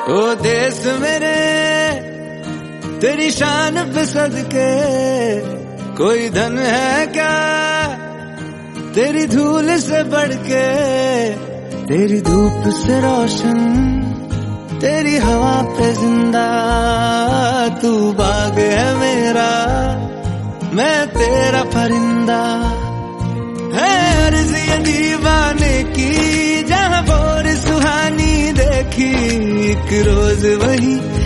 ओ देश मेरे तेरी शान पे सदके, कोई धन है क्या तेरी धूल से बढ़ के। तेरी धूप से रोशन, तेरी हवा पे जिंदा, तू बाग है मेरा, मैं तेरा परिंदा। है अर्ज़ ये दीवाने की, जहाँ बोर सुहानी देखी, एक रोज वही